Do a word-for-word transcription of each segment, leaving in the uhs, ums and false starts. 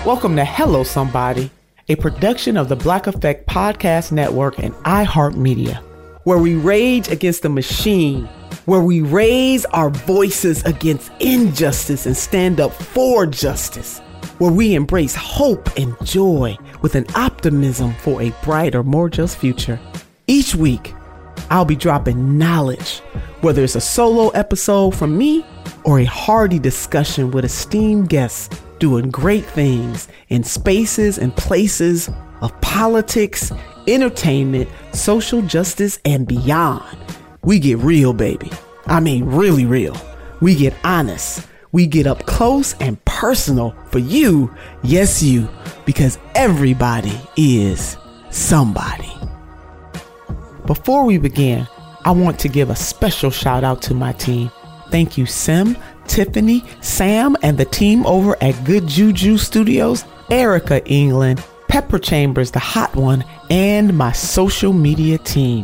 Welcome to Hello Somebody, a production of the Black Effect Podcast Network and iHeartMedia, where we rage against the machine, where we raise our voices against injustice and stand up for justice, where we embrace hope and joy with an optimism for a brighter, more just future. Each week, I'll be dropping knowledge, whether it's a solo episode from me or a hearty discussion with esteemed guests doing great things in spaces and places of politics, entertainment, social justice, and beyond. We get real, baby. I mean, really real. We get honest. We get up close and personal for you. Yes, you, because everybody is somebody. Before we begin, I want to give a special shout out to my team. Thank you, Sim, Tiffany, Sam, and the team over at Good Juju Studios, Erica England, Pepper Chambers, the hot one, and my social media team.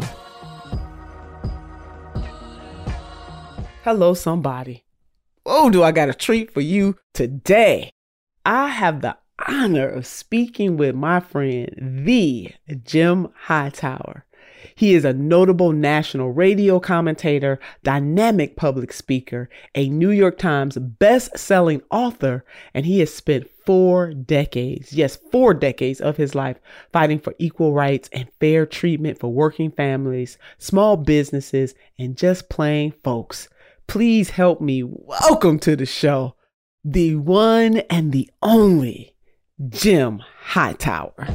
Hello, somebody. Oh, do I got a treat for you today? I have the honor of speaking with my friend, the Jim Hightower. He is a notable national radio commentator, dynamic public speaker, a New York Times best-selling author, and he has spent four decades, yes, four decades of his life fighting for equal rights and fair treatment for working families, small businesses, and just plain folks. Please help me welcome to the show, the one and the only Jim Hightower.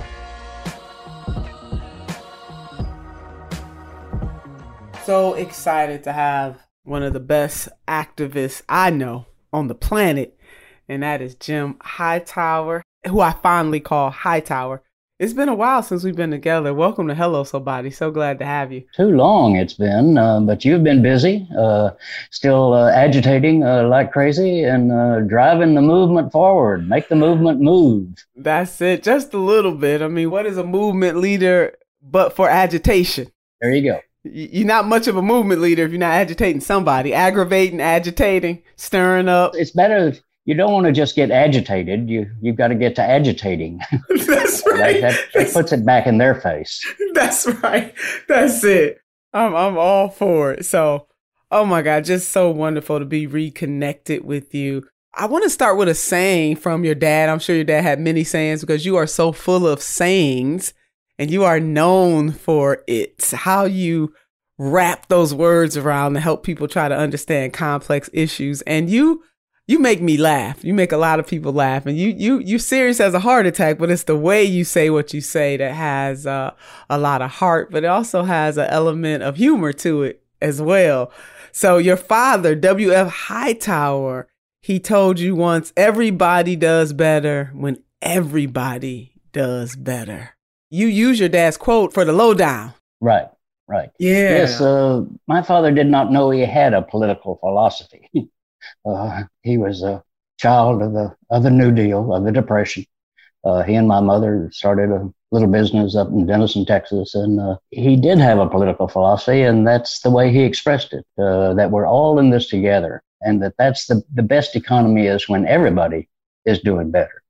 So excited to have one of the best activists I know on the planet, and that is Jim Hightower, who I fondly call Hightower. It's been a while since we've been together. Welcome to Hello Somebody. So glad to have you. Too long it's been, uh, but you've been busy, uh, still uh, agitating uh, like crazy and uh, driving the movement forward. Make the movement move. That's it. Just a little bit. I mean, what is a movement leader but for agitation? There you go. You're not much of a movement leader if you're not agitating somebody, aggravating, agitating, stirring up. It's better. If you don't want to just get agitated. You, you've got to get to agitating. That's right. that, that, that puts it back in their face. That's right. That's it. I'm, I'm all for it. So, oh my God, just so wonderful to be reconnected with you. I want to start with a saying from your dad. I'm sure your dad had many sayings because you are so full of sayings. And you are known for it, how you wrap those words around to help people try to understand complex issues. And you you make me laugh. You make a lot of people laugh. And you you you're serious as a heart attack, but it's the way you say what you say that has uh, a lot of heart, but it also has an element of humor to it as well. So your father, W F Hightower, he told you once, everybody does better when everybody does better. You use your dad's quote for the lowdown. Right, right. Yeah. Yes, uh, my father did not know he had a political philosophy. uh, he was a child of the of the New Deal, of the Depression. Uh, he and my mother started a little business up in Denison, Texas, and uh, he did have a political philosophy, and that's the way he expressed it, uh, that we're all in this together, and that that's the, the best economy is when everybody is doing better.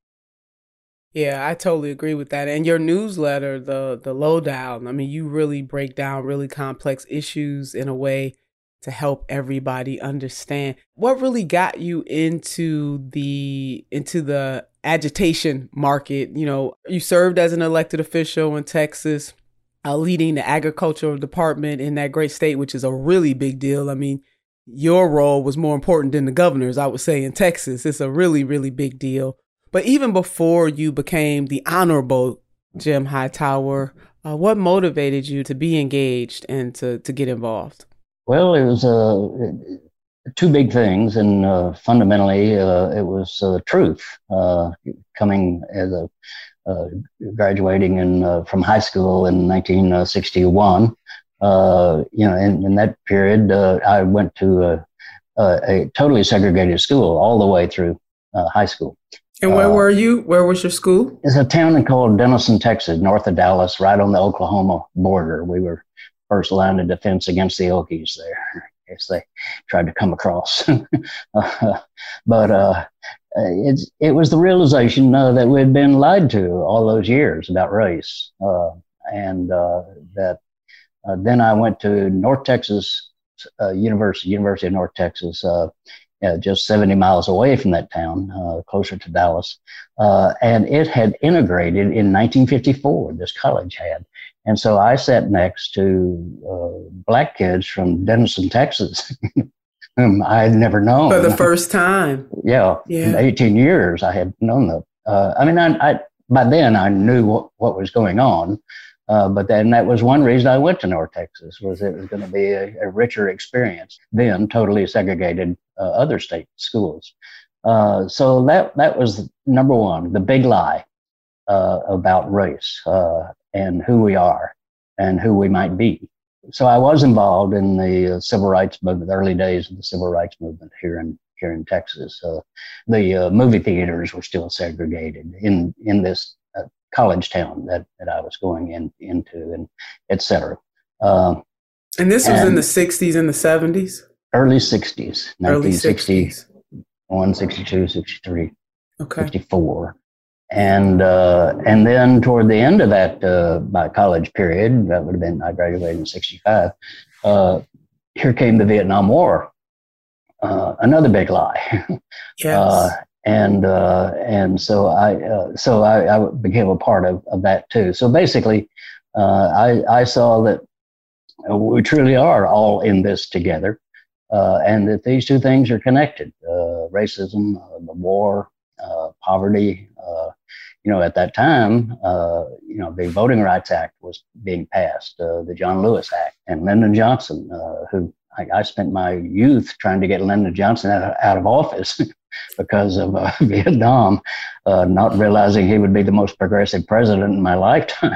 Yeah, I totally agree with that. And your newsletter, the the lowdown, I mean, you really break down really complex issues in a way to help everybody understand. What really got you into the into the agitation market? You know, you served as an elected official in Texas, uh, leading the agricultural department in that great state, which is a really big deal. I mean, your role was more important than the governor's, I would say, in Texas. It's a really, really big deal. But even before you became the Honorable Jim Hightower, uh, what motivated you to be engaged and to, to get involved? Well, it was uh, two big things, and uh, fundamentally, uh, it was uh, truth. Uh, coming as a uh, graduating in uh, from high school in nineteen sixty-one, uh, you know, in, in that period, uh, I went to a, a, a totally segregated school all the way through uh, high school. And where uh, were you? Where was your school? It's a town called Denison, Texas, north of Dallas, right on the Oklahoma border. We were first line of defense against the Okies there, in case they tried to come across. uh, but uh, uh, it's, it was the realization uh, that we'd been lied to all those years about race. Uh, and uh, that uh, then I went to North Texas uh, University, University of North Texas, uh, uh, just seventy miles away from that town, uh, closer to Dallas. Uh, and it had integrated in nineteen fifty-four, this college had. And so I sat next to uh, black kids from Denison, Texas, whom I had never known. For the first time. Yeah, yeah. In eighteen years, I had known them. Uh, I mean, I, I, by then I knew what, what was going on. Uh, but then that was one reason I went to North Texas, was it was going to be a, a richer experience than totally segregated uh, other state schools. Uh, so that that was number one, the big lie uh, about race uh, and who we are and who we might be. So I was involved in the uh, civil rights movement, the early days of the civil rights movement here in here in Texas. Uh, the uh, movie theaters were still segregated in in this uh, college town that, that I was going in into, and et cetera. Uh, and this was and in the sixties and the seventies? Early sixties, early nineteen sixty-one, sixty-two, sixty-three, okay. sixty-four. And uh, and then toward the end of that uh, my college period, that would have been, I graduated in sixty-five, uh, here came the Vietnam War, uh, another big lie. Yes. Uh, and uh, and so I uh, so I, I became a part of, of that too. So basically, uh, I I saw that we truly are all in this together, uh, and that these two things are connected: uh, racism, uh, the war, uh, poverty. Uh, you know, at that time, uh, you know, the Voting Rights Act was being passed, uh, the John Lewis Act, and Lyndon Johnson, uh, who I, I spent my youth trying to get Lyndon Johnson out of, out of office because of uh, Vietnam, uh, not realizing he would be the most progressive president in my lifetime.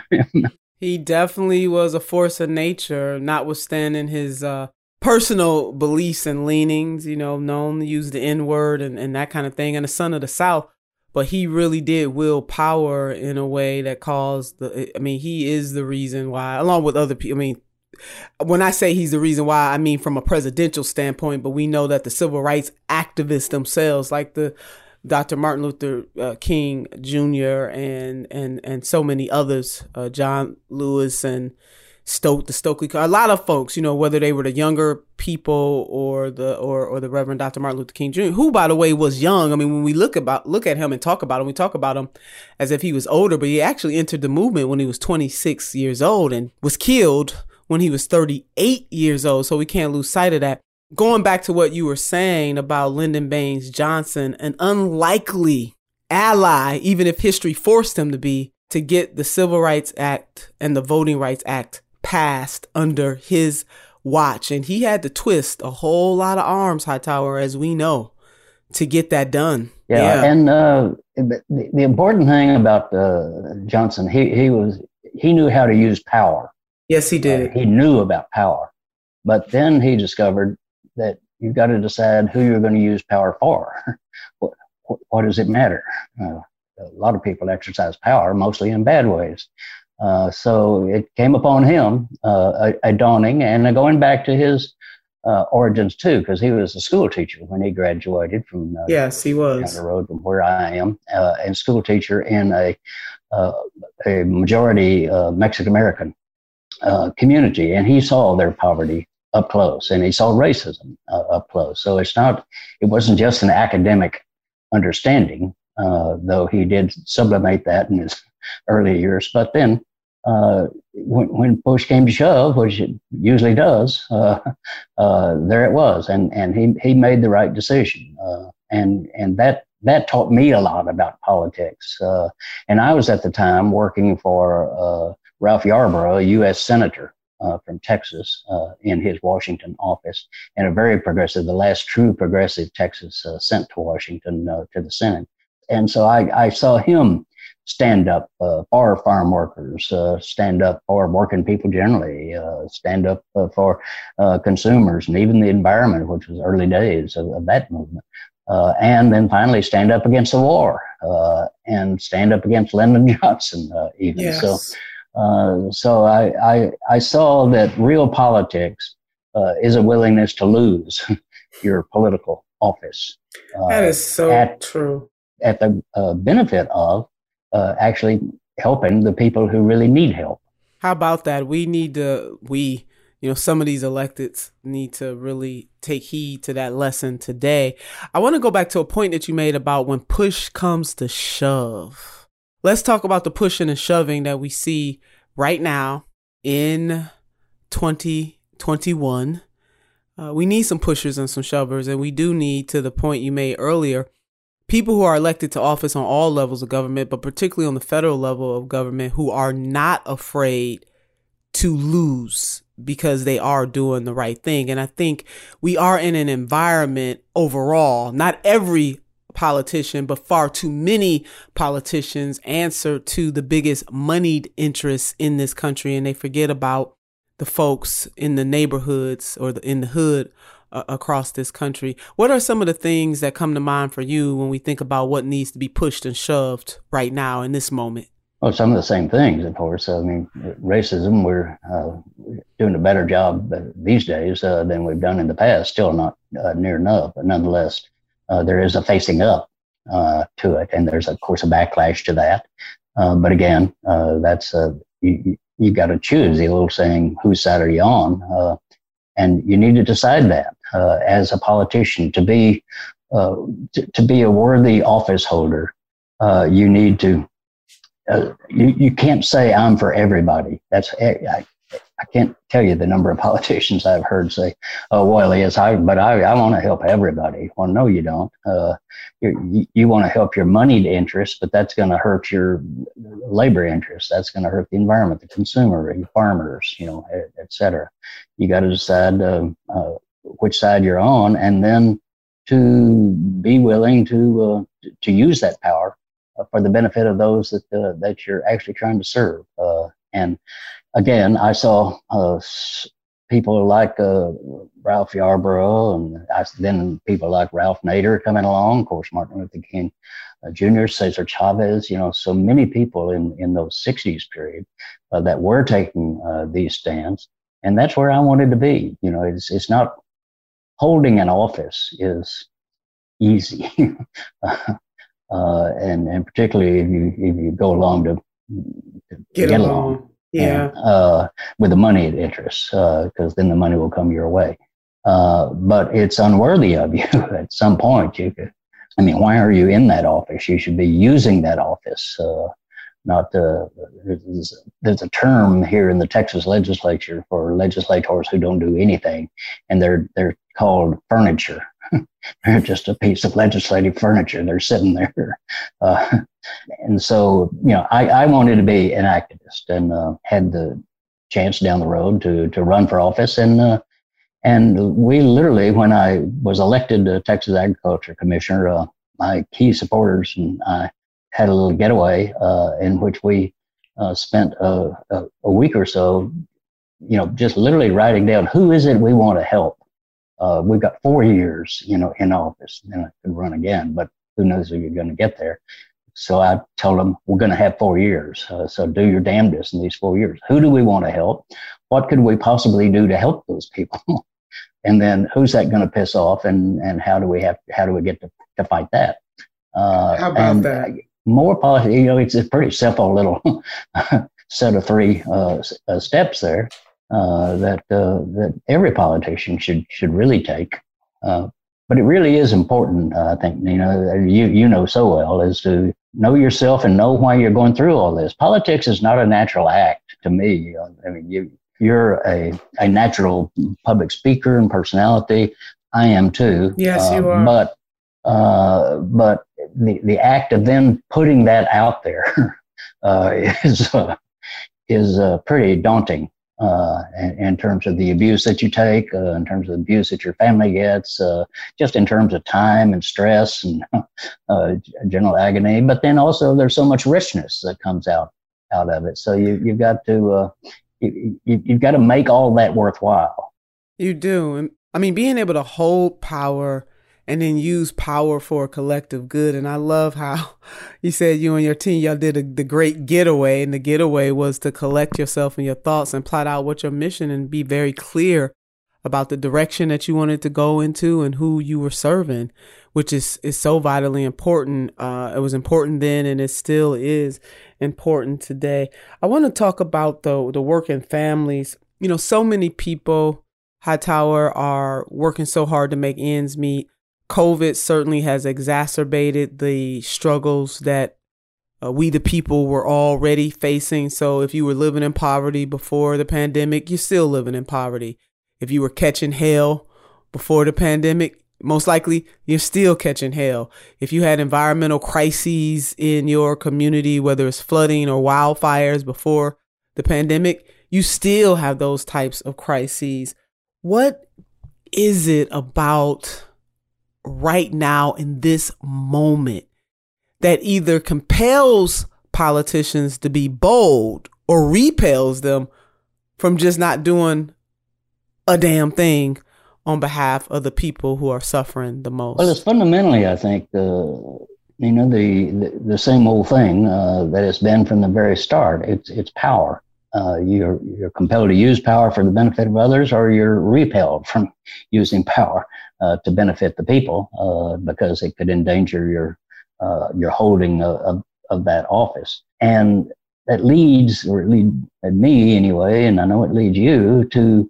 He definitely was a force of nature, notwithstanding his uh, personal beliefs and leanings, you know, known to use the N-word and, and that kind of thing, and a son of the South. But he really did wield power in a way that caused the, I mean, he is the reason why, along with other people. I mean, when I say he's the reason why, I mean from a presidential standpoint, but we know that the civil rights activists themselves, like the Doctor Martin Luther uh, King Junior and and and so many others, uh, John Lewis and Stoke, the Stokely, a lot of folks, you know, whether they were the younger people or the or or the Reverend Doctor Martin Luther King Junior, who, by the way, was young. I mean, when we look about look at him and talk about him, we talk about him as if he was older, but he actually entered the movement when he was twenty-six years old and was killed when he was thirty-eight years old. So we can't lose sight of that. Going back to what you were saying about Lyndon Baines Johnson, an unlikely ally, even if history forced him to be, to get the Civil Rights Act and the Voting Rights Act passed under his watch. And he had to twist a whole lot of arms, Hightower, as we know, to get that done. Yeah, yeah. and uh, the, the important thing about uh, Johnson, he he was he knew how to use power. Yes, he did. Uh, he knew about power, but then he discovered that you've got to decide who you're going to use power for. what, what does it matter? Uh, a lot of people exercise power, mostly in bad ways. Uh, so it came upon him, uh, a, a dawning, and a going back to his uh, origins too, because he was a school teacher when he graduated from. Uh, yes, he was down the road from where I am, uh, and school teacher in a uh, a majority uh, Mexican American uh, community, and he saw their poverty up close, and he saw racism uh, up close. So it's not, it wasn't just an academic understanding, uh, though he did sublimate that in his early years, but then. Uh, when, when push came to shove, which it usually does, uh, uh, there it was, and and he he made the right decision, uh, and and that that taught me a lot about politics. Uh, and I was at the time working for uh, Ralph Yarborough, a U S senator uh, from Texas, uh, in his Washington office, and a very progressive, the last true progressive Texas uh, sent to Washington uh, to the Senate, and so I I saw him stand up uh, for farm workers, uh, stand up for working people generally, uh, stand up uh, for uh, consumers and even the environment, which was early days of, of that movement. Uh, and then finally stand up against the war uh, and stand up against Lyndon Johnson uh, even. Yes. So uh, so I, I, I saw that real politics uh, is a willingness to lose your political office. Uh, that is so at, true. At the uh, benefit of uh, actually helping the people who really need help. How about that? We need to, we, you know, some of these electeds need to really take heed to that lesson today. I want to go back to a point that you made about when push comes to shove. Let's talk about the pushing and shoving that we see right now in twenty twenty-one. Uh, we need some pushers and some shovers, and we do need, to the point you made earlier, people who are elected to office on all levels of government, but particularly on the federal level of government, who are not afraid to lose because they are doing the right thing. And I think we are in an environment overall, not every politician, but far too many politicians answer to the biggest moneyed interests in this country, and they forget about the folks in the neighborhoods or the, in the hood uh, across this country. What are some of the things that come to mind for you when we think about what needs to be pushed and shoved right now in this moment? Well, some of the same things, of course. I mean, racism, we're uh, doing a better job these days uh, than we've done in the past. Still not uh, near enough, but nonetheless, uh, there is a facing up uh, to it. And there's, of course, a backlash to that. Uh, but again, uh, that's uh, you, you got to choose the old saying, whose side are you on? Uh, and you need to decide that uh, as a politician. To be uh, to, to be a worthy office holder, uh, you need to, uh, you, you can't say I'm for everybody. That's, I, I can't tell you the number of politicians I've heard say, oh, well, yes, I, but I, I want to help everybody. Well, no, you don't. Uh, you you want to help your moneyed interests, but that's going to hurt your labor interests. That's going to hurt the environment, the consumer, the farmers, you know, et, et cetera. You got to decide uh, uh, which side you're on, and then to be willing to uh, to use that power uh, for the benefit of those that uh, that you're actually trying to serve. Uh, and Again, I saw uh, people like uh, Ralph Yarborough, and I, then people like Ralph Nader coming along, of course, Martin Luther King uh, Junior, Cesar Chavez, you know, so many people in, in those sixties period uh, that were taking uh, these stands. And that's where I wanted to be. You know, it's, it's not holding an office is easy. uh, and, and particularly if you, if you go along to, to get, get along. along. Yeah. And, uh, with the money interests, because uh, then the money will come your way. Uh, but it's unworthy of you at some point. You could, I mean, why are you in that office? You should be using that office. Uh, not uh, there's, there's a term here in the Texas legislature for legislators who don't do anything, and they're they're called furniture. They're just a piece of legislative furniture. They're sitting there. Uh, and so, you know, I, I wanted to be an activist and uh, had the chance down the road to to run for office. And uh, and we literally, when I was elected to Texas Agriculture Commissioner, uh, my key supporters and I had a little getaway uh, in which we uh, spent a, a, a week or so, you know, just literally writing down who is it we want to help. Uh, we've got four years, you know, in office, and I could run again, but who knows if you're going to get there. So I told them, we're going to have four years. Uh, so do your damnedest in these four years. Who do we want to help? What could we possibly do to help those people? And then who's that going to piss off? And, and how do we have, how do we get to, to fight that? Uh, how about and that? More policy, you know, it's a pretty simple little set of three uh, uh, steps there. Uh, that uh, that every politician should should really take, uh, but it really is important. Uh, I think you know you you know so well is to know yourself and know why you're going through all this. Politics is not a natural act to me. I mean, you you're a a natural public speaker and personality. I am too. Yes, uh, you are. But uh, but the the act of then putting that out there uh, is uh, is uh, pretty daunting. Uh, in, in terms of the abuse that you take, uh, in terms of the abuse that your family gets, uh, just in terms of time and stress and uh, general agony. But then also there's so much richness that comes out out of it. So you you've got to uh, you, you, you've got to make all that worthwhile. You do. I mean, being able to hold power and then use power for a collective good. And I love how you said you and your team, y'all did a, the great getaway. And the getaway was to collect yourself and your thoughts and plot out what your mission and be very clear about the direction that you wanted to go into and who you were serving, which is, is so vitally important. Uh, it was important then, and it still is important today. I want to talk about the, the working families. You know, so many people, Hightower, are working so hard to make ends meet. COVID certainly has exacerbated the struggles that uh, we, the people, were already facing. So if you were living in poverty before the pandemic, you're still living in poverty. If you were catching hell before the pandemic, most likely you're still catching hell. If you had environmental crises in your community, whether it's flooding or wildfires before the pandemic, you still have those types of crises. What is it about right now in this moment that either compels politicians to be bold or repels them from just not doing a damn thing on behalf of the people who are suffering the most? Well, it's fundamentally, I think, the you know the the, the same old thing uh, that it's been from the very start. It's it's power. Uh, you're you're compelled to use power for the benefit of others, or you're repelled from using power uh, to benefit the people uh, because it could endanger your uh, your holding of, of of that office. And that leads, or it lead me anyway, and I know it leads you to.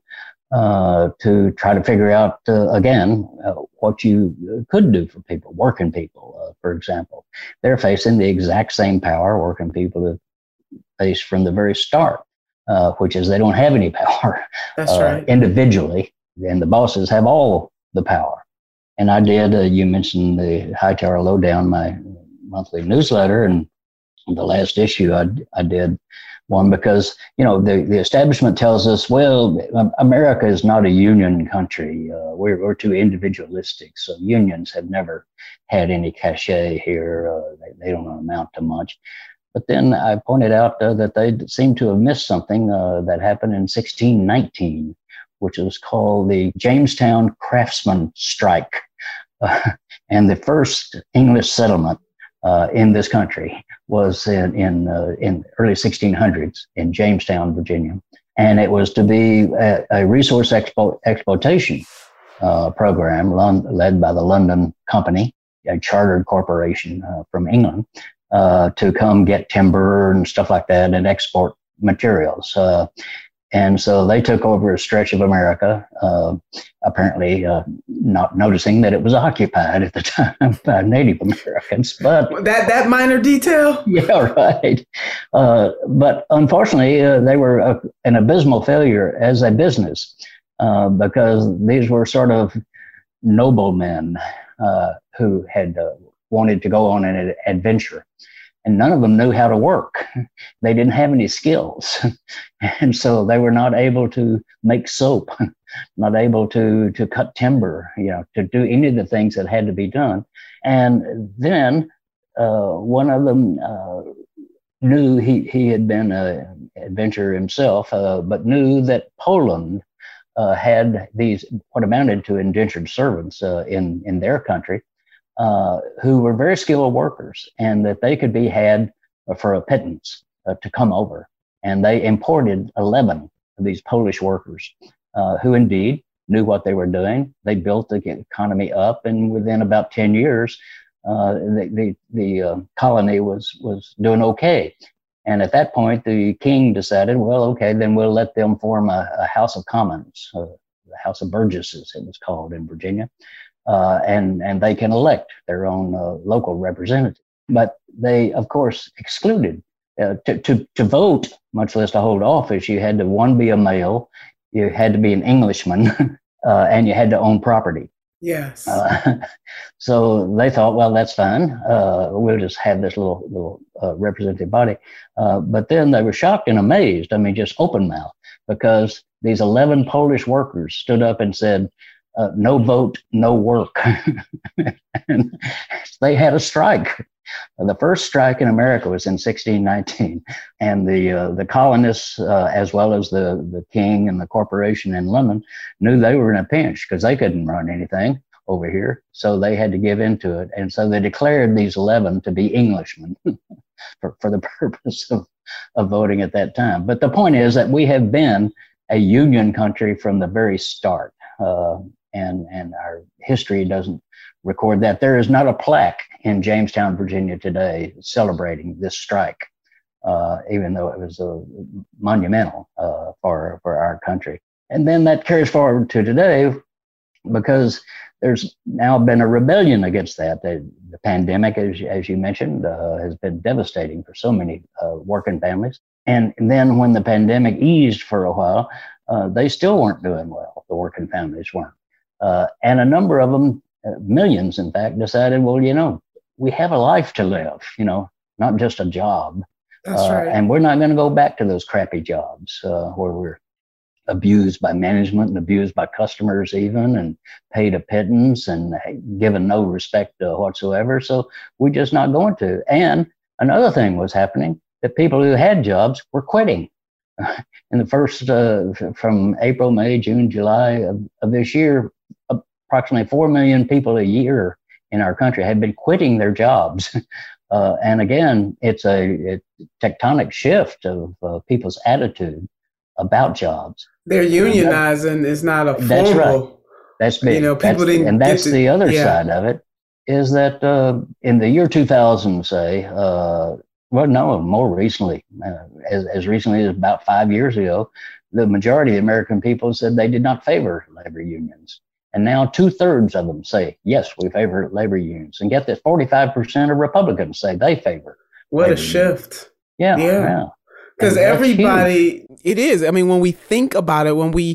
Uh, to try to figure out, uh, again, uh, what you could do for people, working people, uh, for example. They're facing the exact same power working people have faced from the very start, uh, which is they don't have any power. That's uh, right. Individually, and the bosses have all the power. And I did, uh, you mentioned the Hightower Lowdown, my monthly newsletter, and the last issue I, I did one because, you know, the, the establishment tells us, well, America is not a union country. Uh, we're, we're too individualistic. So unions have never had any cachet here. Uh, they, they don't amount to much. But then I pointed out uh, that they seem to have missed something uh, that happened in sixteen nineteen, which was called the Jamestown Craftsman Strike. Uh, and the first English settlement Uh, in this country was in in, uh, in early sixteen hundreds in Jamestown, Virginia, and it was to be a, a resource expo- exploitation uh, program Lon- led by the London Company, a chartered corporation uh, from England, uh, to come get timber and stuff like that and export materials. Uh, And so they took over a stretch of America, uh, apparently uh, not noticing that it was occupied at the time by Native Americans. But that that minor detail? Yeah, right. Uh, but unfortunately, uh, they were a, an abysmal failure as a business uh, because these were sort of noblemen uh, who had uh, wanted to go on an adventure. And none of them knew how to work. They didn't have any skills. And so they were not able to make soap, not able to, to cut timber, you know, to do any of the things that had to be done. And then uh, one of them uh, knew he, he had been an adventurer himself, uh, but knew that Poland uh, had these, what amounted to indentured servants uh, in, in their country. Uh, who were very skilled workers, and that they could be had for a pittance uh, to come over. And they imported eleven of these Polish workers uh, who indeed knew what they were doing. They built the economy up, and within about ten years, uh, the, the, the uh, colony was, was doing okay. And at that point, the king decided, well, okay, then we'll let them form a, a House of Commons, uh, the House of Burgesses, it was called in Virginia. Uh, and, and they can elect their own uh, local representative. But they, of course, excluded. Uh, to, to, to vote, much less to hold office, you had to, one, be a male, you had to be an Englishman, uh, and you had to own property. Yes. Uh, so they thought, well, that's fine. Uh, we'll just have this little, little uh, representative body. Uh, but then they were shocked and amazed, I mean, just open mouth, because these eleven Polish workers stood up and said, Uh, no vote, no work. And they had a strike. The first strike in America was in sixteen nineteen, and the uh, the colonists, uh, as well as the, the king and the corporation in London, knew they were in a pinch because they couldn't run anything over here, so they had to give in to it. And so they declared these eleven to be Englishmen for, for the purpose of, of voting at that time. But the point is that we have been a union country from the very start. uh, and and our history doesn't record that. There is not a plaque in Jamestown, Virginia today celebrating this strike, uh, even though it was uh, monumental uh, for for our country. And then that carries forward to today, because there's now been a rebellion against that. The, the pandemic, as, as you mentioned, uh, has been devastating for so many uh, working families. And then when the pandemic eased for a while, uh, they still weren't doing well. The working families weren't. Uh, and a number of them, uh, millions in fact, decided, well, you know, we have a life to live, you know, not just a job. That's uh, right. And we're not going to go back to those crappy jobs uh, where we're abused by management and abused by customers even, and paid a pittance and given no respect uh, whatsoever. So we're just not going to. And another thing was happening, that people who had jobs were quitting. In the first, uh, from April, May, June, July of, of this year, approximately four million people a year in our country had been quitting their jobs. Uh, and again, it's a, a tectonic shift of uh, people's attitude about jobs. They're unionizing. It's not a formal. That's right. That's big. You know, people that's, didn't. And that's to, the other yeah. side of it, is that uh, in the year two thousand, say, uh, well, no, more recently, uh, as, as recently as about five years ago, the majority of the American people said they did not favor labor unions. And now two thirds of them say, yes, we favor labor unions. And get this, forty-five percent of Republicans say they favor. What a unions. shift. Yeah. Yeah. yeah. Because everybody, it is. I mean, when we think about it, when we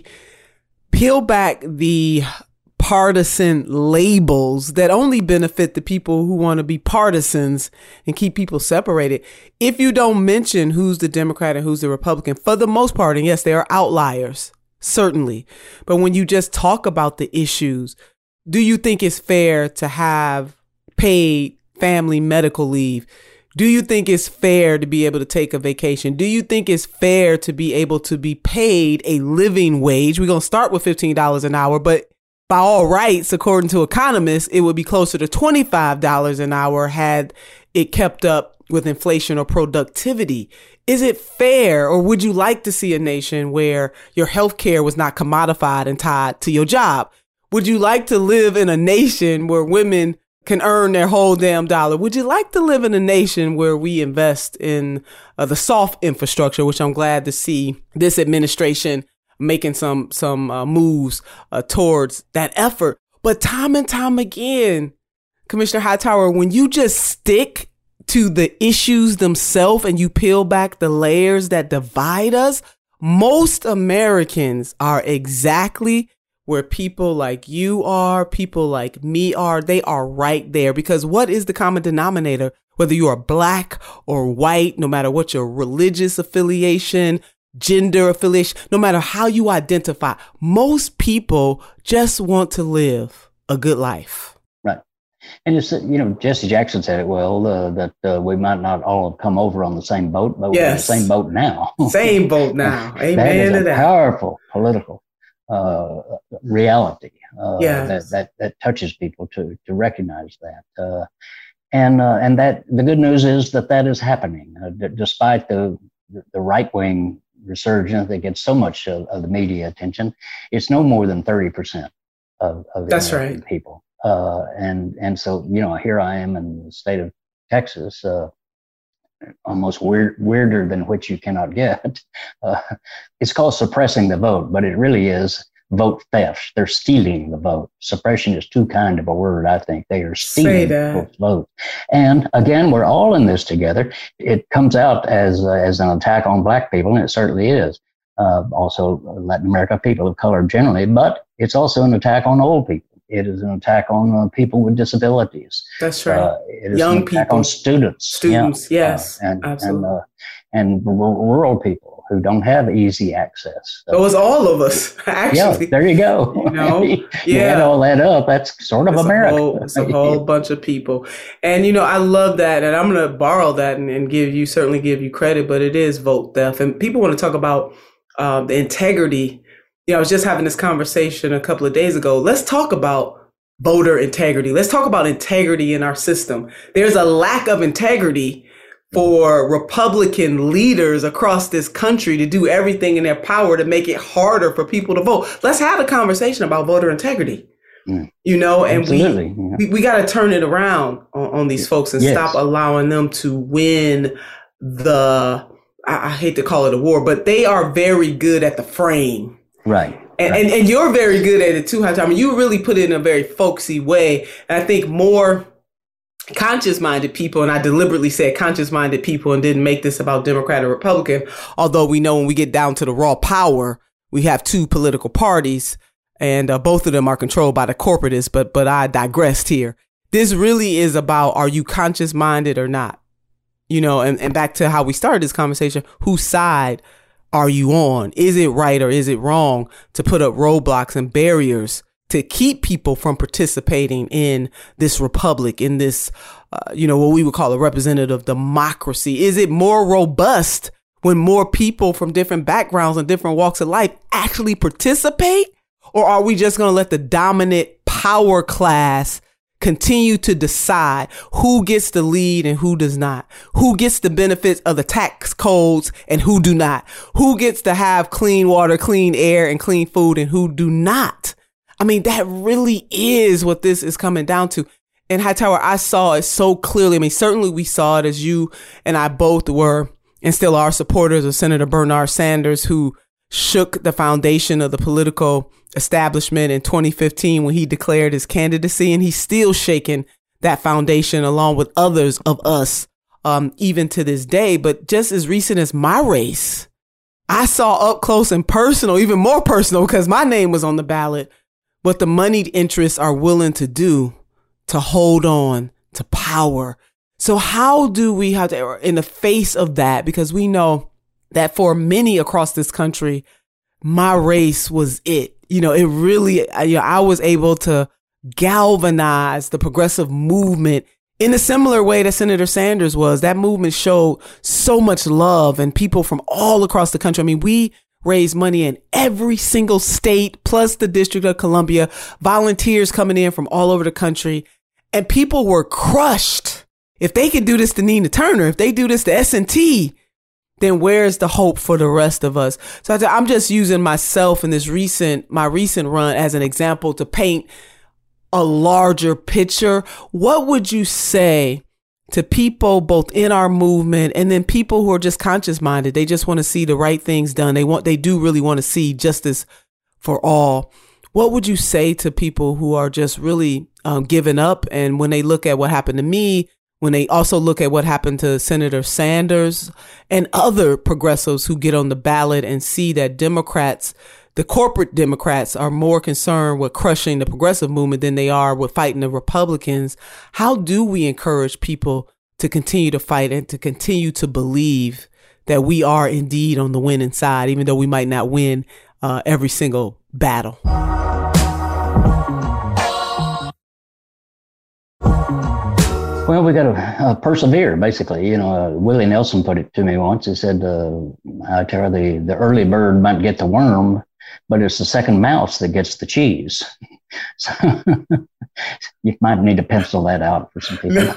peel back the partisan labels that only benefit the people who want to be partisans and keep people separated, if you don't mention who's the Democrat and who's the Republican, for the most part, and yes, there are outliers, certainly. But when you just talk about the issues, do you think it's fair to have paid family medical leave? Do you think it's fair to be able to take a vacation? Do you think it's fair to be able to be paid a living wage? We're going to start with fifteen dollars an hour, but by all rights, according to economists, it would be closer to twenty-five dollars an hour had it kept up with inflation or productivity. Is it fair, or would you like to see a nation where your health care was not commodified and tied to your job? Would you like to live in a nation where women can earn their whole damn dollar? Would you like to live in a nation where we invest in uh, the soft infrastructure, which I'm glad to see this administration making some some uh, moves uh, towards that effort? But time and time again, Commissioner Hightower, when you just stick to the issues themselves and you peel back the layers that divide us, most Americans are exactly where people like you are, people like me are. They are right there, because what is the common denominator? Whether you are black or white, no matter what your religious affiliation, gender affiliation, no matter how you identify, most people just want to live a good life. Right. And it's, you know, Jesse Jackson said it well, uh, that uh, we might not all have come over on the same boat, but we're Yes. in the same boat now. Same boat now. Amen that is to a that. powerful political uh, reality uh, Yes. that, that that touches people to to recognize that. Uh, and uh, and that the good news is that that is happening, uh, d- despite the the right wing resurgence that gets so much of, of the media attention. It's no more than thirty percent of, of That's American right. people. Uh, and and so, you know, here I am in the state of Texas, uh, almost weird, weirder than which you cannot get. Uh, it's called suppressing the vote, but it really is vote theft. They're stealing the vote. Suppression is too kind of a word, I think. They are stealing people's vote. And again, we're all in this together. It comes out as uh, as an attack on black people, and it certainly is. Uh, also, Latin America, people of color generally, but it's also an attack on old people. It is an attack on uh, people with disabilities. That's right. Uh, it is Young an attack people. on students. Students, yeah. yes, uh, and absolutely. and, uh, and r- rural people who don't have easy access. So, it was all of us, actually. Yeah, there you go. You know, you yeah. add all that up, that's sort of it's America. A whole, it's a whole bunch of people. And, you know, I love that. And I'm going to borrow that and, and give you, certainly give you credit, but it is vote theft. And people want to talk about uh, the integrity. You know, I was just having this conversation a couple of days ago. Let's talk about voter integrity. Let's talk about integrity in our system. There's a lack of integrity for Republican leaders across this country to do everything in their power to make it harder for people to vote. Let's have a conversation about voter integrity. Mm. You know, and Absolutely. we, yeah. we we got to turn it around on, on these folks and yes. stop allowing them to win the, I, I hate to call it a war, but they are very good at the frame. Right. And, right. and and you're very good at it too, High Tower. I mean, you really put it in a very folksy way. And I think more conscious-minded people, and I deliberately said conscious-minded people and didn't make this about Democrat or Republican, although we know when we get down to the raw power, we have two political parties. And uh, both of them are controlled by the corporatists, but but I digressed here. This really is about, are you conscious minded or not? You know, and, and back to how we started this conversation, whose side are you on? Is it right or is it wrong to put up roadblocks and barriers to keep people from participating in this republic, in this, uh, you know, what we would call a representative democracy? Is it more robust when more people from different backgrounds and different walks of life actually participate? Or are we just going to let the dominant power class continue to decide who gets the lead and who does not? Who gets the benefits of the tax codes and who do not? Who gets to have clean water, clean air, and clean food and who do not? I mean, that really is what this is coming down to. And Hightower, I saw it so clearly. I mean, certainly we saw it as you and I both were and still are supporters of Senator Bernard Sanders, who shook the foundation of the political establishment in twenty fifteen when he declared his candidacy. And he's still shaking that foundation along with others of us, um, even to this day. But just as recent as my race, I saw up close and personal, even more personal because my name was on the ballot, what the moneyed interests are willing to do to hold on to power. So how do we have to, in the face of that, because we know that for many across this country, my race was it. You know, it really, you know, I was able to galvanize the progressive movement in a similar way that Senator Sanders was. That movement showed so much love and people from all across the country. I mean, we raised money in every single state, plus the District of Columbia, volunteers coming in from all over the country, and people were crushed. If they could do this to Nina Turner, if they do this to S and T, then where's the hope for the rest of us? So I'm just using myself in this recent, my recent run as an example to paint a larger picture. What would you say to people both in our movement and then people who are just conscious minded? They just want to see the right things done. They want, they do really want to see justice for all. What would you say to people who are just really um, giving up? And when they look at what happened to me, when they also look at what happened to Senator Sanders and other progressives who get on the ballot and see that Democrats, the corporate Democrats, are more concerned with crushing the progressive movement than they are with fighting the Republicans. How do we encourage people to continue to fight and to continue to believe that we are indeed on the winning side, even though we might not win uh, every single battle? Well, we got to uh, persevere, basically. You know, uh, Willie Nelson put it to me once. He said, uh, I tell the, the early bird might get the worm, but it's the second mouse that gets the cheese. So you might need to pencil that out for some people.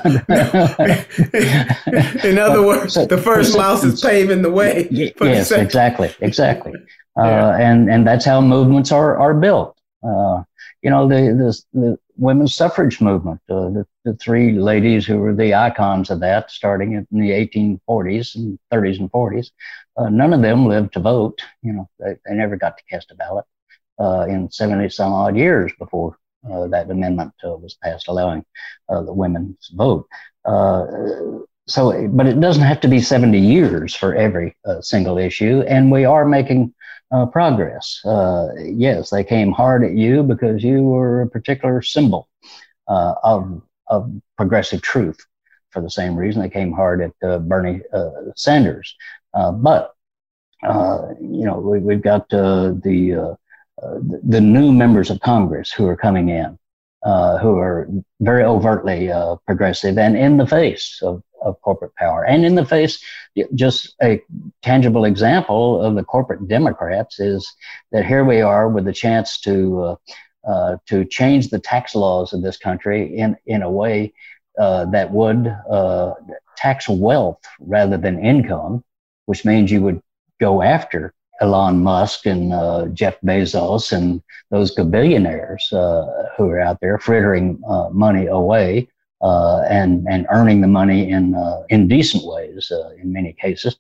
In other words, so, the first so, mouse is paving the way. Yes, exactly, exactly. Yeah. Uh, and, and that's how movements are, are built. Uh, you know, the, the, the women's suffrage movement, uh, the, the three ladies who were the icons of that, starting in the eighteen forties and thirties and forties, uh, none of them lived to vote. You know, they, they never got to cast a ballot uh, in seventy some odd years before uh, that amendment uh, was passed, allowing uh, the women's vote. Uh, so, but it doesn't have to be seventy years for every uh, single issue, and we are making Uh, progress. Uh, yes, they came hard at you because you were a particular symbol uh, of of progressive truth. For the same reason, they came hard at uh, Bernie uh, Sanders. Uh, but uh, you know, we, we've got uh, the uh, uh, the new members of Congress who are coming in, uh, who are very overtly uh, progressive and in the face of of corporate power, and in the face, just a tangible example of the corporate Democrats is that here we are with the chance to uh, uh, to change the tax laws of this country in in a way uh, that would uh, tax wealth rather than income, which means you would go after Elon Musk and uh, Jeff Bezos and those billionaires uh, who are out there frittering uh, money away uh, and and earning the money in uh, indecent ways uh, in many cases.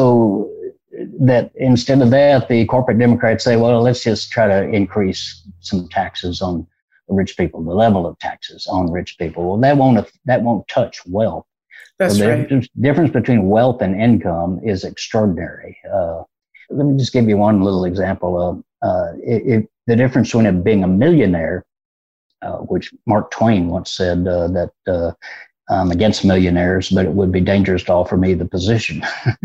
So that instead of that, the corporate Democrats say, well, let's just try to increase some taxes on rich people, the level of taxes on rich people. Well, that won't that won't touch wealth. That's so the right. difference, difference between wealth and income is extraordinary. Uh, let me just give you one little example of uh, it, it, the difference between it being a millionaire, uh, which Mark Twain once said uh, that uh, I'm against millionaires, but it would be dangerous to offer me the position.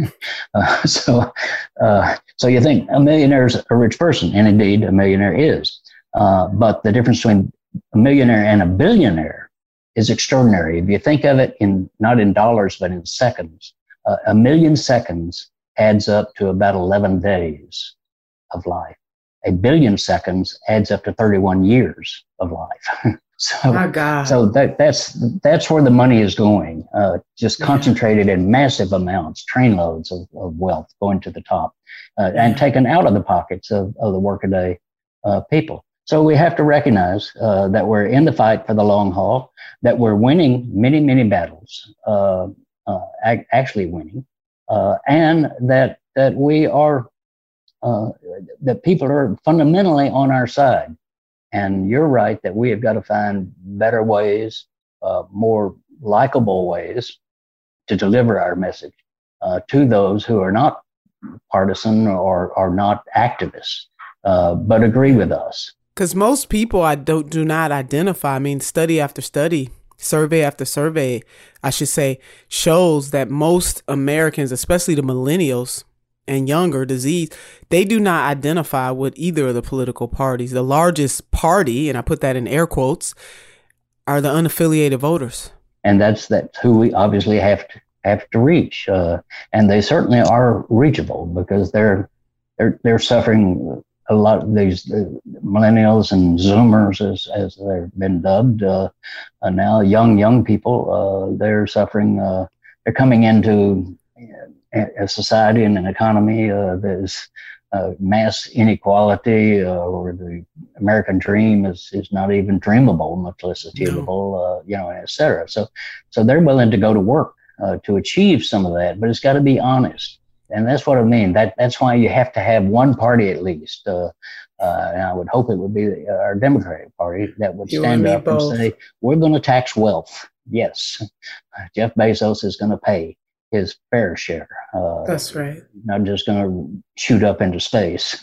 uh, so, uh, so you think a millionaire is a rich person, and indeed a millionaire is. Uh, but the difference between a millionaire and a billionaire is extraordinary. If you think of it in not in dollars, but in seconds, uh, a million seconds adds up to about eleven days of life. A billion seconds adds up to thirty-one years of life. so, My God. so that that's that's where the money is going. Uh, just Yeah. concentrated in massive amounts, trainloads of, of wealth going to the top, uh, Yeah. and taken out of the pockets of, of the workaday uh, people. So we have to recognize uh, that we're in the fight for the long haul, that we're winning many, many battles, uh, uh, ag- actually winning, uh, and that that we are, uh, that people are fundamentally on our side. And you're right that we have got to find better ways, uh, more likable ways to deliver our message uh, to those who are not partisan or are not activists, uh, but agree with us. Because most people I don't do not identify. I mean, study after study, survey after survey, I should say, shows that most Americans, especially the millennials and younger, disease, they do not identify with either of the political parties. The largest party, and I put that in air quotes, are the unaffiliated voters. And that's that's who we obviously have to have to reach. Uh, and they certainly are reachable because they're they're they're suffering. A lot of these uh, millennials and Zoomers, as as they've been dubbed, uh, uh, now young young people, uh, they're suffering. Uh, they're coming into a, a society and an economy uh, that is uh, mass inequality, uh, where the American dream is is not even dreamable, much less achievable. Uh, you know, et cetera. So, so they're willing to go to work uh, to achieve some of that, but it's got to be honest. And that's what I mean. That that's why you have to have one party at least. Uh, uh, and I would hope it would be our Democratic Party that would You stand and me up both. and say, we're going to tax wealth. Yes, Jeff Bezos is going to pay his fair share. Uh, That's right. Not just going to shoot up into space.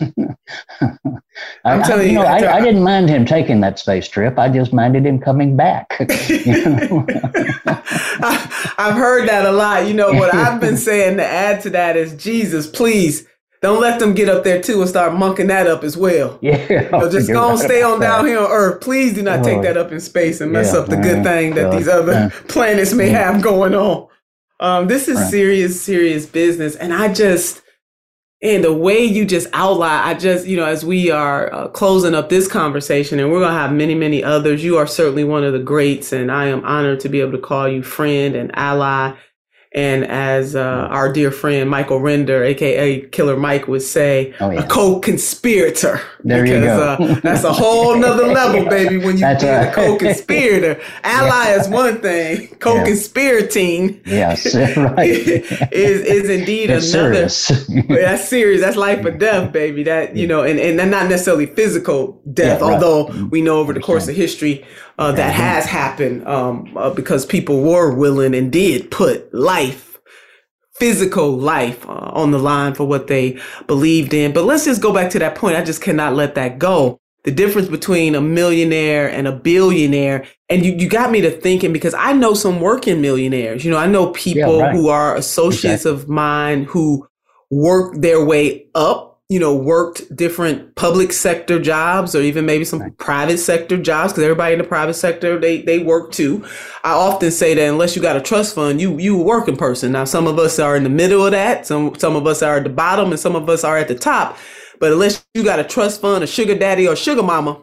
I, I'm telling I, you you, know, I- I, I didn't mind him taking that space trip. I just minded him coming back. You know? I, I've heard that a lot. You know, what I've been saying to add to that is, Jesus, please don't let them get up there too and start monking that up as well. Yeah, You know, just you're go and right stay about on that. down here on Earth. Please do not take Oh. that up in space and mess Yeah, up the good right. thing that God. these other Yeah. planets may Yeah. have going on. Um, this is Right. serious, serious business. And I just, and the way you just outline, I just, you know, as we are uh, closing up this conversation, and we're going to have many, many others, you are certainly one of the greats. And I am honored to be able to call you friend and ally. And as uh, our dear friend Michael Render, a k a. Killer Mike, would say, Oh, yeah. a co-conspirator. There you because, go. Uh, that's a whole nother level, baby, when you That's be a right. co-conspirator. Ally is one thing. Co-conspirating Yes, right. is is indeed It's another. serious. But that's serious. That's life or death, baby. That, you know, and, and not necessarily physical death, Yeah, right. although we know over the course of Understand. history uh, that Mhm. has happened um, uh, because people were willing and did put life, physical life uh, on the line for what they believed in. But let's just go back to that point. I just cannot let that go. The difference between a millionaire and a billionaire. And you, you got me to thinking, because I know some working millionaires. You know, I know people Yeah, right. who are associates of mine who worked their way up, you know, worked different public sector jobs or even maybe some Right. private sector jobs, because everybody in the private sector, they they work too. I often say that unless you got a trust fund, you you a working person. Now, some of us are in the middle of that. Some some of us are at the bottom and some of us are at the top. But unless you got a trust fund, a sugar daddy or sugar mama,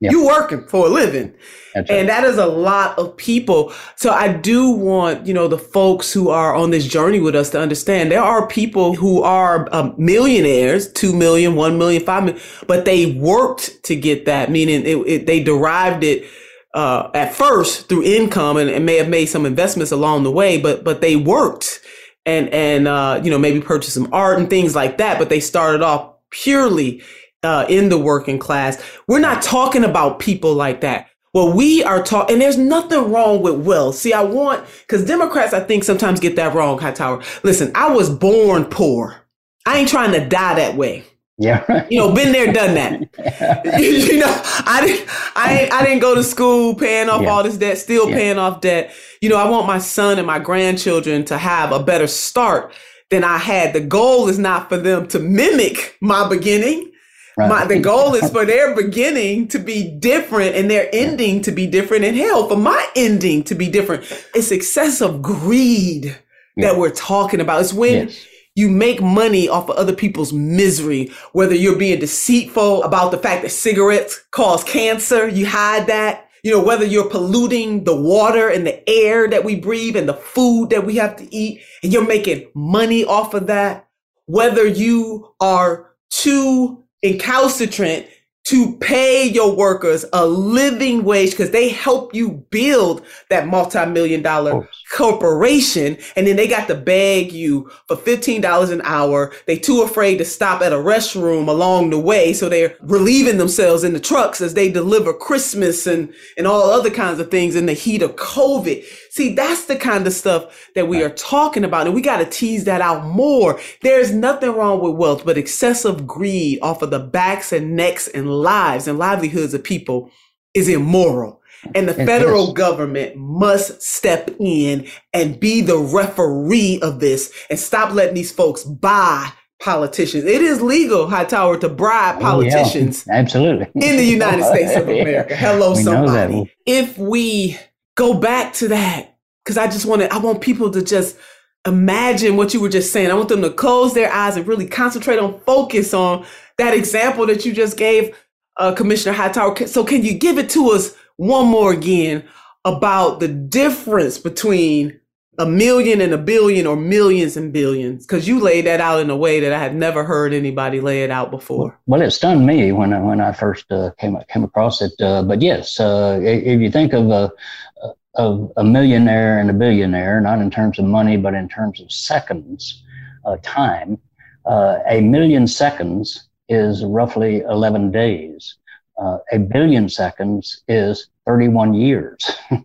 Yep. You're working for a living. That's right. And that is a lot of people. So I do want, you know, the folks who are on this journey with us to understand there are people who are um, millionaires, two million, one million, five million, but they worked to get that, meaning it, it, they derived it uh, at first through income and, and may have made some investments along the way, but but they worked and, and uh, you know, maybe purchased some art and things like that, but they started off purely uh, in the working class. We're not talking about people like that. Well, we are talking, and there's nothing wrong with wealth. See, I want, because Democrats, I think, sometimes get that wrong, Hightower. Listen, I was born poor. I ain't trying to die that way. Yeah, right. You know, been there, done that. you, you know, I didn't, I ain't, I didn't go to school paying off yeah. all this debt, still yeah. paying off debt. You know, I want my son and my grandchildren to have a better start than I had. The goal is not for them to mimic my beginning. Right. My, the goal is for their beginning to be different and their ending to be different, and hell, for my ending to be different. It's excessive greed yeah. that we're talking about. It's when yes. you make money off of other people's misery, whether you're being deceitful about the fact that cigarettes cause cancer, you hide that. You know, whether you're polluting the water and the air that we breathe and the food that we have to eat, and you're making money off of that, whether you are too incalcitrant to pay your workers a living wage because they help you build that multi-million dollar corporation. And then they got to beg you for fifteen dollars an hour. They too afraid to stop at a restroom along the way. So they're relieving themselves in the trucks as they deliver Christmas and, and all other kinds of things in the heat of COVID. See, that's the kind of stuff that we are talking about. And we got to tease that out more. There's nothing wrong with wealth, but excessive greed off of the backs and necks and lives and livelihoods of people is immoral. And the federal government must step in and be the referee of this and stop letting these folks buy politicians. It is legal, Hightower, to bribe politicians. Oh, yeah, absolutely. In the United States of America. Hello, we somebody. If we go back to that, because I just want to, I want people to just imagine what you were just saying. I want them to close their eyes and really concentrate on, focus on that example that you just gave, uh, Commissioner Hightower. So can you give it to us one more again about the difference between a million and a billion or millions and billions? Because you laid that out in a way that I had never heard anybody lay it out before. Well, it stunned me when I, when I first uh, came came across it. Uh, but yes, uh, if you think of a, of a millionaire and a billionaire, not in terms of money, but in terms of seconds, uh, time, uh, a million seconds is roughly eleven days. Uh, a billion seconds is thirty-one years.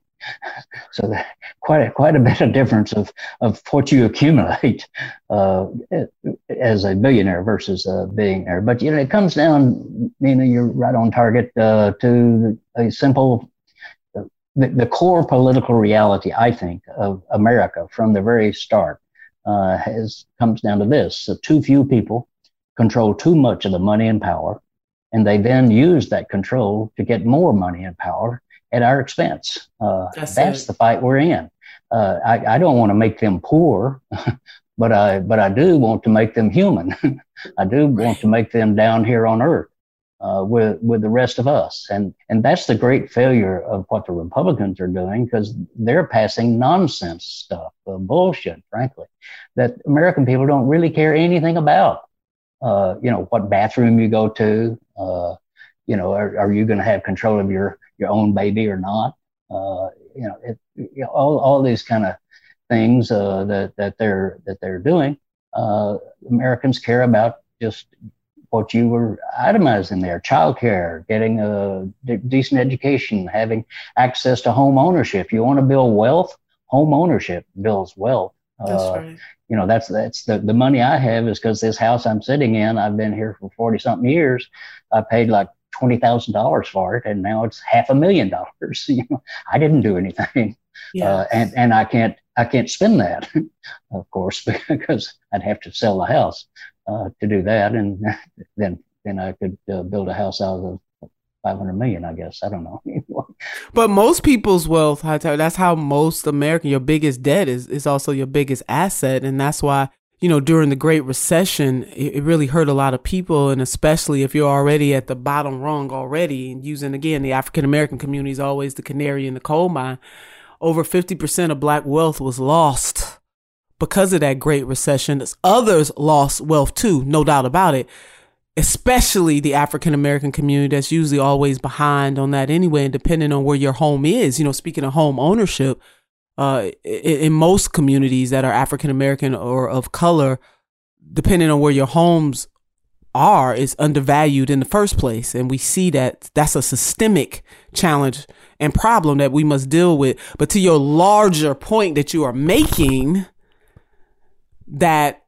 So that, quite a, quite a bit of difference of, of what you accumulate uh, as a billionaire versus a billionaire. But, you know, it comes down, Nina, you're right on target, uh, to a simple, uh, the, the core political reality, I think, of America from the very start uh, has comes down to this. So too few people control too much of the money and power, and they then use that control to get more money and power at our expense. Uh, that's that's the fight we're in. Uh, I, I don't want to make them poor, but I but I do want to make them human. I do right. want to make them down here on earth uh, with with the rest of us. And and that's the great failure of what the Republicans are doing, because they're passing nonsense stuff, uh, bullshit, frankly, that American people don't really care anything about. Uh, you know, what bathroom you go to. Uh, you know, are, are you going to have control of your your own baby or not? Uh, you know, it, you know, all all these kind of things uh, that that they're that they're doing. Uh, Americans care about just what you were itemizing there: childcare, getting a de- decent education, having access to home ownership. You want to build wealth? Home ownership builds wealth. That's uh, right. You know, that's that's the, the money I have is because this house I'm sitting in, I've been here for forty something years. I paid like twenty thousand dollars for it, and now it's half a million dollars. You know, I didn't do anything. Yeah. Uh, and, and I can't, I can't spend that, of course, because I'd have to sell the house, uh, to do that. And then, then I could uh, build a house out of five hundred million, I guess. I don't know. But most people's wealth, that's how most American, your biggest debt is, is also your biggest asset. And that's why, you you know, during the Great Recession, it, it really hurt a lot of people. And especially if you're already at the bottom rung already, and using, again, the African-American community is always the canary in the coal mine. Over fifty percent of Black wealth was lost because of that Great Recession. Others lost wealth too, no doubt about it, especially the African-American community that's usually always behind on that anyway. And depending on where your home is, you know, speaking of home ownership, uh, in, in most communities that are African-American or of color, depending on where your homes are, is undervalued in the first place. And we see that that's a systemic challenge and problem that we must deal with. But to your larger point that you are making, that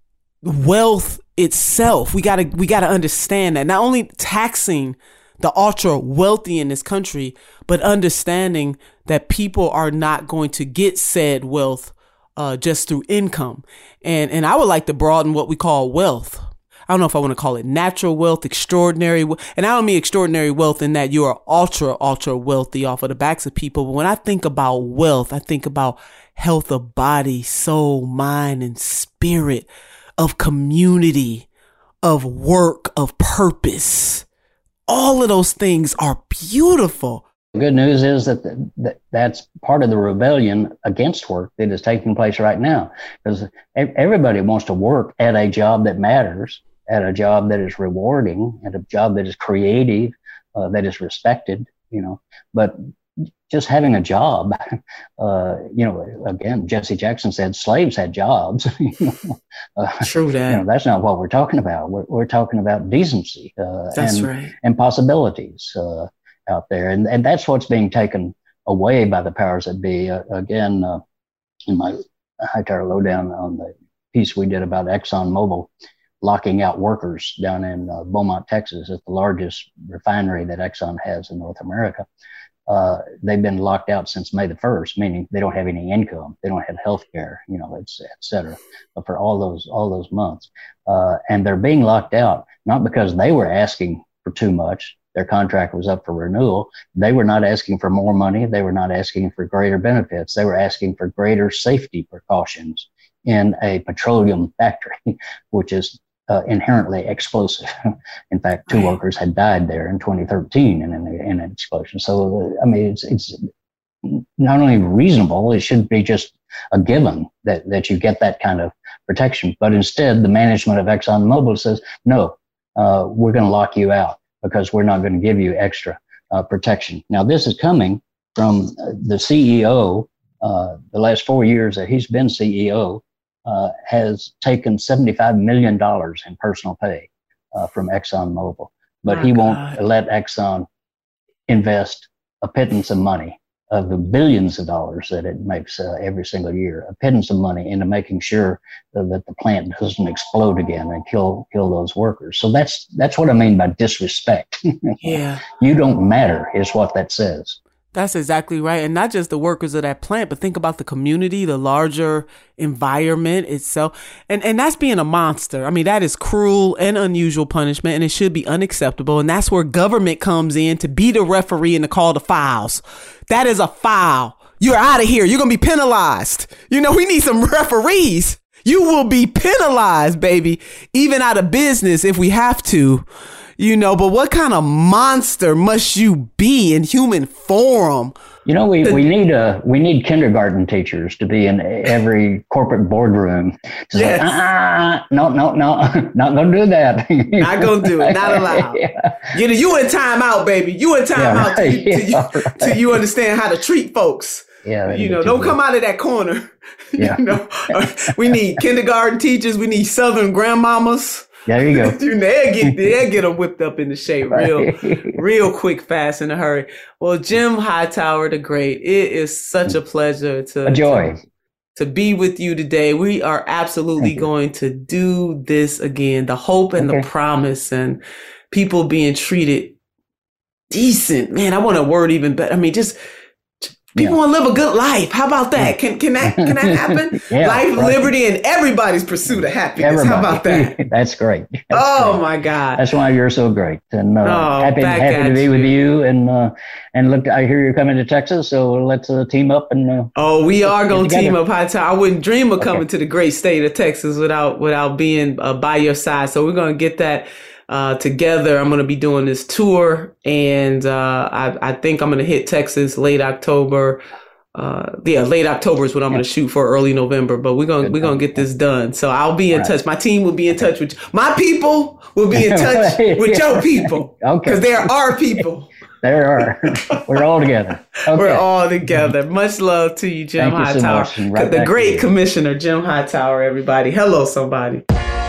wealth itself, we gotta we gotta understand that not only taxing the ultra wealthy in this country, but understanding that people are not going to get said wealth uh, just through income. And and I would like to broaden what we call wealth. I don't know if I want to call it natural wealth, extraordinary. And I don't mean extraordinary wealth in that you are ultra, ultra wealthy off of the backs of people. But when I think about wealth, I think about health of body, soul, mind, and spirit, of community, of work, of purpose. All of those things are beautiful. The good news is that, the, that that's part of the rebellion against work that is taking place right now, because everybody wants to work at a job that matters, at a job that is rewarding, at a job that is creative, uh, that is respected, you know, but just having a job, uh, you know, again, Jesse Jackson said slaves had jobs. you know, uh, True that. You know, that's not what we're talking about. We're, we're talking about decency uh, that's and, right. and possibilities uh, out there. And, and that's what's being taken away by the powers that be. Uh, again, uh, in my Hightower Lowdown on the piece we did about ExxonMobil locking out workers down in uh, Beaumont, Texas, at the largest refinery that Exxon has in North America. Uh, they've been locked out since May the first, meaning they don't have any income. They don't have health care, you know, it's, et cetera, but for all those, all those months. Uh, and they're being locked out, not because they were asking for too much. Their contract was up for renewal. They were not asking for more money. They were not asking for greater benefits. They were asking for greater safety precautions in a petroleum factory, which is Uh, inherently explosive. In fact, two workers had died there in twenty thirteen in an, in an explosion. So, uh, I mean, it's, it's not only reasonable, it should be just a given that, that you get that kind of protection. But instead, the management of ExxonMobil says, no, uh, we're going to lock you out because we're not going to give you extra uh, protection. Now, this is coming from the C E O. Uh, the last four years that he's been C E O, Uh, has taken seventy-five million dollars in personal pay uh, from ExxonMobil, but My he God. won't let Exxon invest a pittance of money of the billions of dollars that it makes uh, every single year, a pittance of money into making sure that, that the plant doesn't explode again and kill kill those workers. So that's that's what I mean by disrespect. Yeah. You don't matter is what that says. That's exactly right. And not just the workers of that plant, but think about the community, the larger environment itself. And and that's being a monster. I mean, that is cruel and unusual punishment, and it should be unacceptable. And that's where government comes in to be the referee and to call the fouls. That is a foul. You're out of here. You're going to be penalized. You know, we need some referees. You will be penalized, baby, even out of business if we have to. You know, but what kind of monster must you be in human form? You know, we, we need a we need kindergarten teachers to be in every corporate boardroom to yes. say, ah, no, no, no, not gonna do that. Not gonna do it. Not allowed. Yeah. You know, you in time out, baby. You in time yeah, out till you, yeah, till, you, right. till you understand how to treat folks. Yeah, you know, don't come out of that corner. Yeah. You know, we need kindergarten teachers. We need Southern grandmamas. There you go. They'll get, they'll get them whipped up into shape real, real quick, fast, in a hurry. Well, Jim Hightower the Great, it is such a pleasure to, a joy. to, to be with you today. We are absolutely going to do this again. The hope and okay. the promise and people being treated decent. Man, I want a word even better. I mean, just People yeah. want to live a good life. How about that? Can can that can that happen? yeah, life, right. liberty, and everybody's pursuit of happiness. Everybody. How about that? That's great. That's oh great. my God. That's why you're so great. And uh, oh, happy happy to be you. with you. And uh, and look, I hear you're coming to Texas, so let's uh, team up and. Uh, oh, we are gonna team up, Hightower. I wouldn't dream of okay. coming to the great state of Texas without without being uh, by your side. So we're gonna get that. Uh, together, I'm going to be doing this tour, and uh, I, I think I'm going to hit Texas late October. Uh, yeah, late October is what I'm yeah. going to shoot for, early November. But we're going we're going to get this done. So I'll be in right. touch. My team will be in touch with you. My people will be in touch with your people. Okay, because there are people. There are. We're all together. Okay. We're all together. Much love to you, Jim Thank Hightower, you so much. Right the great commissioner, Jim Hightower. Everybody, hello, somebody.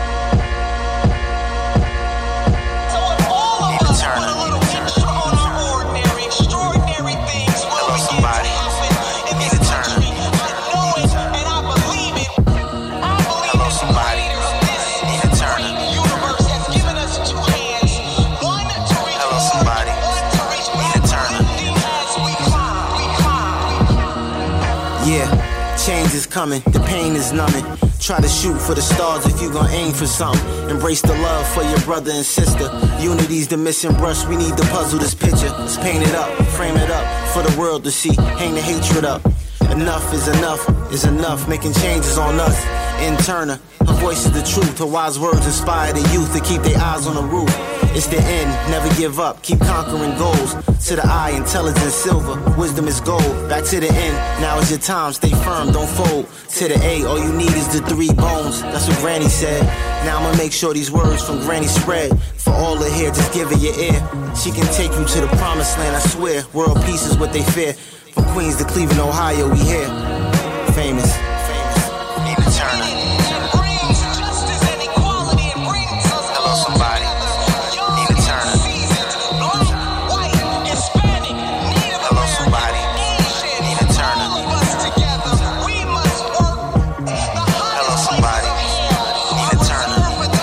Change is coming, the pain is numbing. Try to shoot for the stars if you gon' aim for something. Embrace the love for your brother and sister. Unity's the missing brush, we need to puzzle this picture. Let's paint it up, frame it up for the world to see. Hang the hatred up. Enough is enough, is enough. Making changes on us. In Turner, her voice is the truth. Her wise words inspire the youth to keep their eyes on the roof. It's the end, never give up, keep conquering goals. To the eye, intelligence silver, wisdom is gold. Back to the end, now is your time, stay firm, don't fold. To the A, all you need is the three bones. That's what Granny said. Now I'ma make sure these words from Granny spread. For all the hair, just give her your ear. She can take you to the promised land, I swear. World peace is what they fear. From Queens to Cleveland, Ohio, we here. Famous. Nina Turner. Hello, somebody. Nina Turner. Hello, somebody. Nina Turner. Hello, somebody. Nina Turner.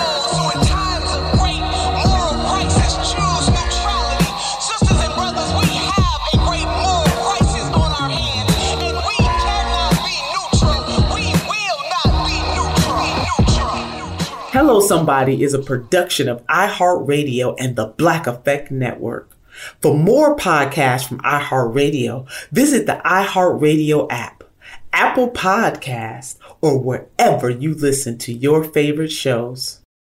Sisters and brothers, we have a great moral crisis on our hands, and we cannot be neutral. We will not be neutral. Neutral. Hello Somebody is a production of iHeartRadio and the Black Effect Network. For more podcasts from iHeartRadio, visit the iHeartRadio app, Apple Podcasts, or wherever you listen to your favorite shows.